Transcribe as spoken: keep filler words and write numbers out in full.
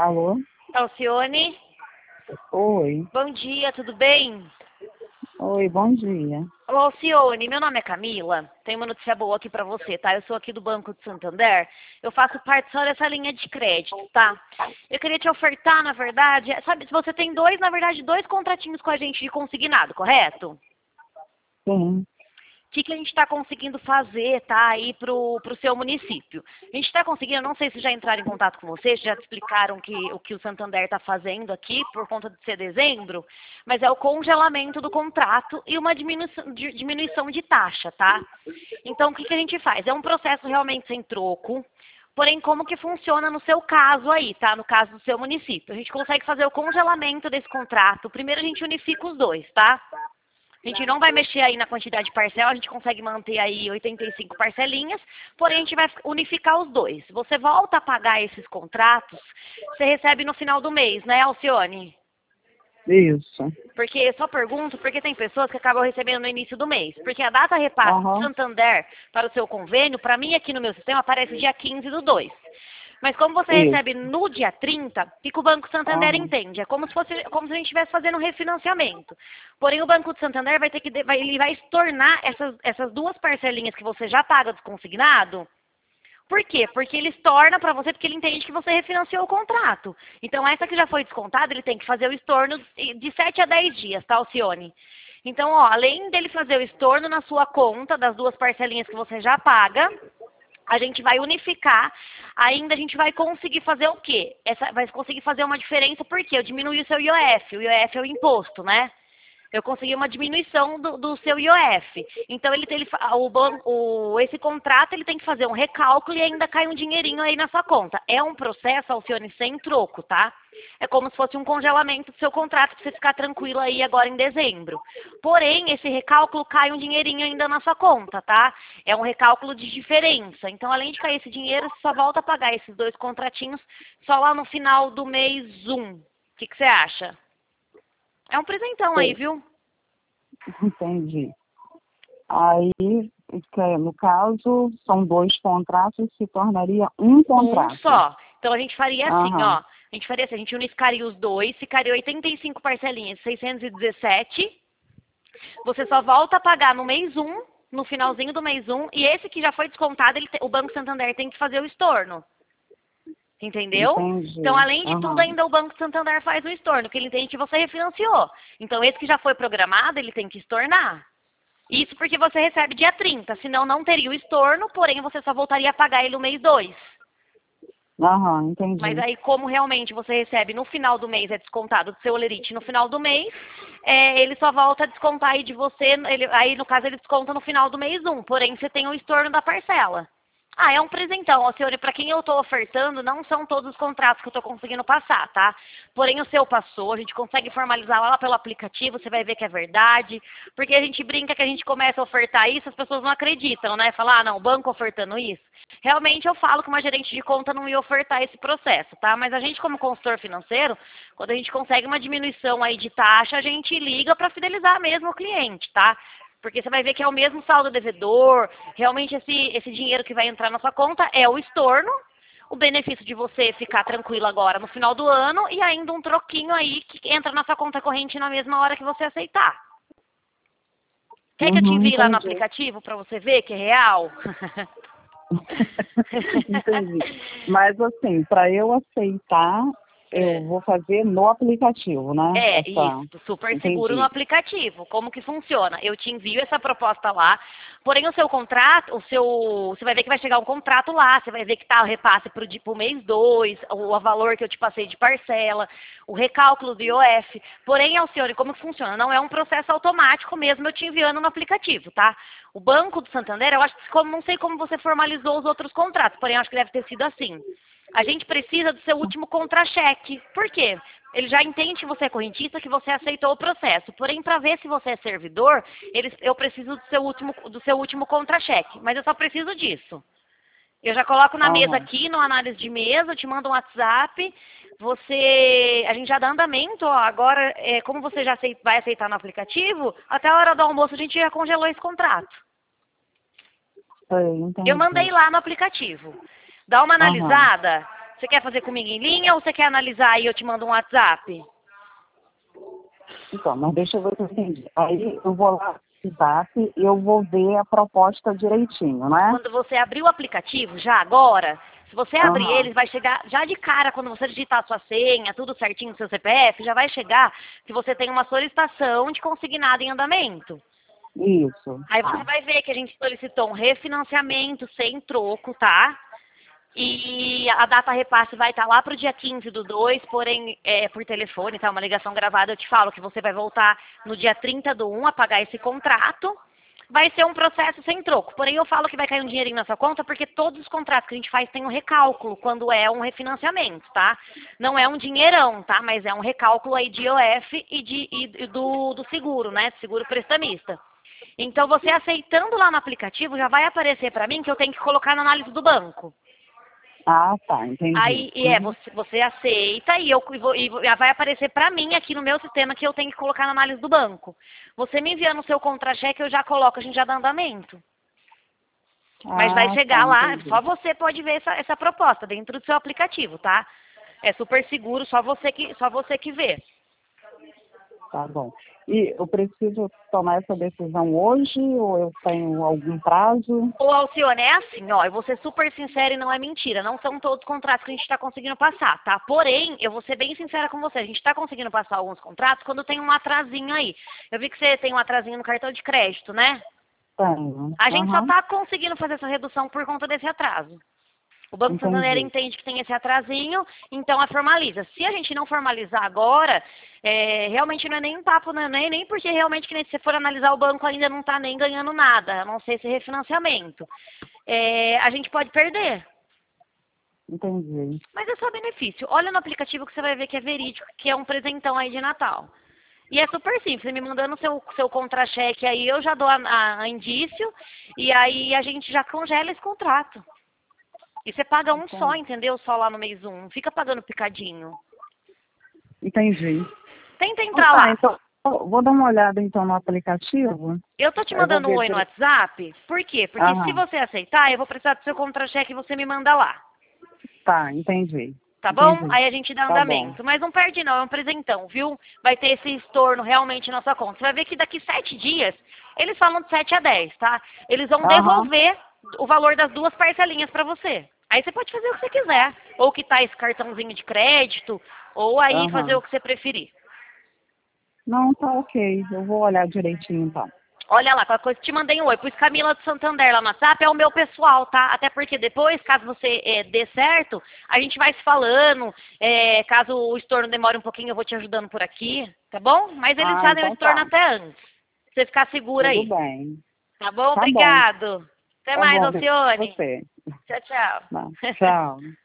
Alô? Alcione? Oi. Bom dia, tudo bem? Oi, bom dia. Ô, Alcione, meu nome é Camila. Tenho uma notícia boa aqui pra você, tá? Eu sou aqui do Banco de Santander. Eu faço parte só dessa linha de crédito, tá? Eu queria te ofertar, na verdade, sabe, se você tem dois, na verdade, dois contratinhos com a gente de consignado, correto? Sim. O que, que a gente está conseguindo fazer, tá, aí pro, pro seu município? A gente está conseguindo, não sei se já entraram em contato com vocês, já te explicaram que, o que o Santander está fazendo aqui, por conta de ser dezembro, mas é o congelamento do contrato e uma diminuição de, diminuição de taxa, tá? Então, o que, que a gente faz? É um processo realmente sem troco, porém, como que funciona no seu caso aí, tá? No caso do seu município. A gente consegue fazer o congelamento desse contrato. Primeiro, a gente unifica os dois, tá? A gente não vai mexer aí na quantidade de parcela, a gente consegue manter aí oitenta e cinco parcelinhas, porém a gente vai unificar os dois. Você volta a pagar esses contratos, você recebe no final do mês, né, Alcione? Isso. Porque, só pergunto, porque tem pessoas que acabam recebendo no início do mês. Porque a data repasse do Aham. Santander para o seu convênio, para mim aqui no meu sistema aparece dia quinze do dois. Mas como você Isso. recebe no dia trinta, o que o Banco Santander Aham. entende? É como se fosse, como se a gente estivesse fazendo um refinanciamento. Porém, o Banco Santander vai ter que, vai, ele vai estornar essas, essas duas parcelinhas que você já paga desconsignado. Por quê? Porque ele estorna para você, porque ele entende que você refinanciou o contrato. Então, essa que já foi descontada, ele tem que fazer o estorno de sete a dez dias, tá, Alcione? Então, ó, além dele fazer o estorno na sua conta, das duas parcelinhas que você já paga, a gente vai unificar, ainda a gente vai conseguir fazer o quê? Essa, vai conseguir fazer uma diferença, porque eu diminui o seu I O F, o I O F é o imposto, né? Eu consegui uma diminuição do, do seu I O F. Então, ele, tem- ele, fa- o, ban- o, esse contrato ele tem que fazer um recálculo e ainda cai um dinheirinho aí na sua conta. É um processo, Alcione, sem troco, tá? É como se fosse um congelamento do seu contrato para você ficar tranquilo aí agora em dezembro. Porém, esse recálculo cai um dinheirinho ainda na sua conta, tá? É um recálculo de diferença. Então, além de cair esse dinheiro, você só volta a pagar esses dois contratinhos só lá no final do mês um. O que, que você acha? É um presentão aí, Sei. viu? Entendi. Aí, que é, no caso, são dois contratos, se tornaria um Um contrato. só. Então a gente faria assim, Aham. ó. A gente faria assim, a gente unificaria os dois, ficaria oitenta e cinco parcelinhas, seiscentos e dezessete. Você só volta a pagar no mês um, no finalzinho do mês um, e esse que já foi descontado, ele te- o Banco Santander tem que fazer o estorno. Entendeu? Então, Entendi. além de tudo, Aham. ainda o Banco Santander faz o estorno, que ele entende que você refinanciou. Então, esse que já foi programado, ele tem que estornar. Isso porque você recebe dia trinta, senão não teria o estorno, porém você só voltaria a pagar ele no mês dois. Aham, Mas entendi. aí, como realmente você recebe no final do mês, é descontado do seu olerite no final do mês, é, ele só volta a descontar aí de você, ele- aí no caso ele desconta no final do mês um, porém você tem o estorno da parcela. Ah, é um presentão, ó, senhora, para quem eu estou ofertando, não são todos os contratos que eu estou conseguindo passar, tá? Porém, o seu passou, a gente consegue formalizar lá pelo aplicativo, você vai ver que é verdade, porque a gente brinca que a gente começa a ofertar isso, as pessoas não acreditam, né? Falar, ah, não, o banco ofertando isso. Realmente eu falo que uma gerente de conta não ia ofertar esse processo, tá? Mas a gente, como consultor financeiro, quando a gente consegue uma diminuição aí de taxa, a gente liga para fidelizar mesmo o cliente, tá? Porque você vai ver que é o mesmo saldo devedor, realmente esse, esse dinheiro que vai entrar na sua conta é o estorno, o benefício de você ficar tranquilo agora no final do ano e ainda um troquinho aí que entra na sua conta corrente na mesma hora que você aceitar. Quer que eu te Uhum, envie lá no entendi. aplicativo para você ver que é real? Entendi. Mas assim, para eu aceitar, eu É. vou fazer no aplicativo, né? É, Essa. isso, super seguro no Entendi. aplicativo. Como que funciona? Eu te envio essa proposta lá, porém o seu contrato, o seu, você vai ver que vai chegar um contrato lá, você vai ver que tá o repasse para o mês dois, o, o valor que eu te passei de parcela, o recálculo do I O F. Porém, Alcione, como que funciona? Não é um processo automático mesmo eu te enviando no aplicativo, tá? O Banco do Santander, eu acho que, como, não sei como você formalizou os outros contratos, porém eu acho que deve ter sido assim. A gente precisa do seu último contra-cheque. Por quê? Ele já entende que você é correntista, que você aceitou o processo. Porém, para ver se você é servidor, eles, eu preciso do seu último, do seu último contra-cheque. Mas eu só preciso disso. Eu já coloco na mesa Aham. aqui, no análise de mesa, eu te mando um WhatsApp. Você, a gente já dá andamento, ó, agora, é, como você já aceit- vai aceitar no aplicativo, até a hora do almoço a gente já congelou esse contrato. Sei, Eu entendi. mandei lá no aplicativo. Dá uma Aham. analisada. Você quer fazer comigo em linha ou você quer analisar e eu te mando um WhatsApp? Então, mas deixa eu ver se eu entendi. Aí eu vou lá no WhatsApp e eu vou ver a proposta direitinho, né? Quando você abrir o aplicativo, já agora, se você abrir Aham. ele, vai chegar já de cara, quando você digitar a sua senha, tudo certinho no seu C P F, já vai chegar que você tem uma solicitação de consignado em andamento. Isso. Aí você Tá. vai ver que a gente solicitou um refinanciamento sem troco, tá? E a data repasse vai estar lá para o dia quinze do dois, porém, é, por telefone, tá? Uma ligação gravada, eu te falo que você vai voltar no dia trinta do um a pagar esse contrato. Vai ser um processo sem troco. Porém, eu falo que vai cair um dinheirinho na sua conta porque todos os contratos que a gente faz tem um recálculo quando é um refinanciamento, tá? Não é um dinheirão, tá? Mas é um recálculo aí de I O F e, de, e do, do seguro, né? Seguro prestamista. Então, você aceitando lá no aplicativo, já vai aparecer para mim que eu tenho que colocar na análise do banco. Ah, tá, entendi. Aí, e é, Uhum. você, você aceita e, eu, e, vou- e vou- e vai aparecer para mim aqui no meu sistema que eu tenho que colocar na análise do banco. Você me enviando o seu contra-cheque, eu já coloco, a gente já dá andamento. Mas vai Ah, tá, chegar lá, entendi. só você pode ver essa, essa proposta dentro do seu aplicativo, tá? É super seguro, só você que, só você que vê. Tá bom. E eu preciso tomar essa decisão hoje ou eu tenho algum prazo? Ô, Alcione, é assim, ó, eu vou ser super sincera e não é mentira. Não são todos os contratos que a gente está conseguindo passar, tá? Porém, eu vou ser bem sincera com você. A gente está conseguindo passar alguns contratos quando tem um atrasinho aí. Eu vi que você tem um atrasinho no cartão de crédito, né? Tenho. A gente só Aham, está conseguindo fazer essa redução por conta desse atraso. O Banco Santander entendi. entende que tem esse atrasinho, então a formaliza. Se a gente não formalizar agora, é, realmente não é nem um papo, não é nem, nem porque realmente que nem se você for analisar o banco ainda não está nem ganhando nada, a não ser esse refinanciamento. É, a gente pode perder, Entendi. mas é só benefício. Olha no aplicativo que você vai ver que é verídico, que é um presentão aí de Natal. E é super simples, você me mandando o seu, seu contra-cheque aí, eu já dou a, a, a indício, e aí a gente já congela esse contrato. E você paga um só, Entendi. entendeu? Só lá no mês um. Não fica pagando picadinho. Entendi. Tenta Então entrar tá, lá. então eu vou dar uma olhada então no aplicativo. Eu tô te Eu vou mandando um ver oi no dire... WhatsApp. Por quê? Porque se Aham. você aceitar, eu vou precisar do seu contra-cheque e você me manda lá. Tá, entendi. Tá bom? Entendi. Aí a gente dá Tá bom. andamento. Mas não perde não, é um presentão, viu? Vai ter esse estorno realmente na sua conta. Você vai ver que daqui sete dias, eles falam de sete a dez, tá? Eles vão Aham. devolver o valor das duas parcelinhas pra você. Aí você pode fazer o que você quiser. Ou quitar esse cartãozinho de crédito, ou aí fazer Aham. o que você preferir. Não, tá ok. Eu vou olhar direitinho então. Olha lá, qualquer coisa, te mandei um oi. Pus Camila do Santander lá no WhatsApp, é o meu pessoal, tá? Até porque depois, caso você é, dê certo, a gente vai se falando. É, caso o estorno demore um pouquinho, eu vou te ajudando por aqui, tá bom? Mas eles Ah, fazem o então estorno tá. até antes. Pra você ficar segura Tudo aí. bem. Tá bom? Tá bom. Obrigado. Até Tá mais, bom. Alcione. Você. Tchau, tchau. Tá. Tchau.